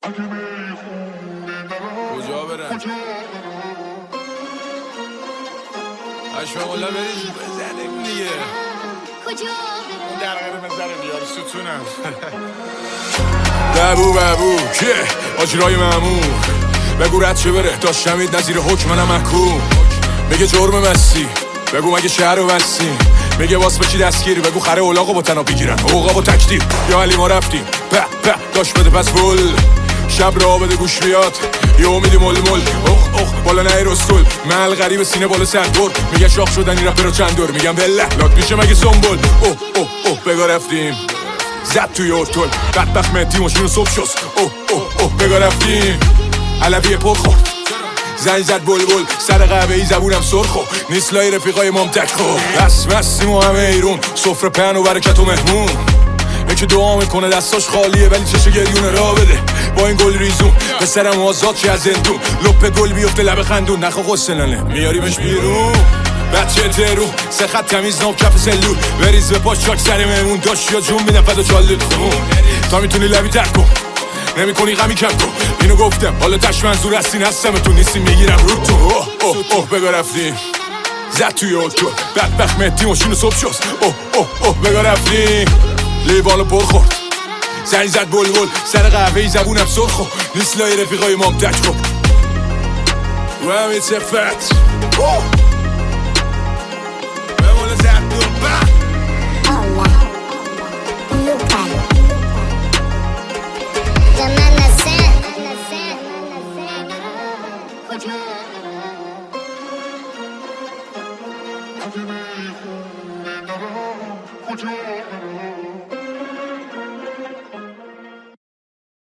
کجا برن؟ اشفاقالله برید بزنیم دیگه. کجا برن؟ اون درقه بزنه بیار ستونم. ببو که آجرای مامور بگو رد چه بره داشتمید نظیر حکم منم محکوم. میگه جرم مستی بگو مگه شهر رو بستی. میگه واس بچی دستگیری بگو خره اولاغو با تنا بگیرن اوقا و تکدیر. یا علی ما رفتیم به داشت بده پس بول شب را بده گوش بیاد یه امیدی مل اخ بالا نه رسول مل غریب سینه بالا سردور. میگه شاخ شدنی رفت رو چند دور. میگم بله لات میشه مگه سنبول. اوه بگا رفتیم زد توی ارتول بدبخت مهدی ماشینو صبح شست. اوه بگا رفتیم علویه پر خورد زنگ زد بلبل سر قهوه ای زبونم سرخو نیست لای رفیقای مام تک خو. بسیم و همه ایرون سفره پهن و برکت و مهمون. یکی دعا میکنه دستاش خالیه ولی چشه گریونه را بده با این گل ریزون. پسرم آزاد چه از زندون لپ گل بیفته لب خندون. نخوا غسلنه میاریمش بیرون بچه ترون سه خط تمیز ناب کف سلول بریز به پاش چاک سر مهمون. داشت یا جون میدم فدا چالت خون تا میتونی لبی تک کن نمی کنی غمی کم کن. اینو گفتم حالا تش منظور هستین هستم تو نیستی میگیرم رو تو. اوه بگا رفتیم زد توی اوتو بدبخت مهدی ماشینو صبح شست. اوه بگا رفتیم لیوانو پر خورد زنگ زد بلبل سر قهوه ای زبونم سرخو نیست لای رفیقای مام تک خب و همین صفت بمال زد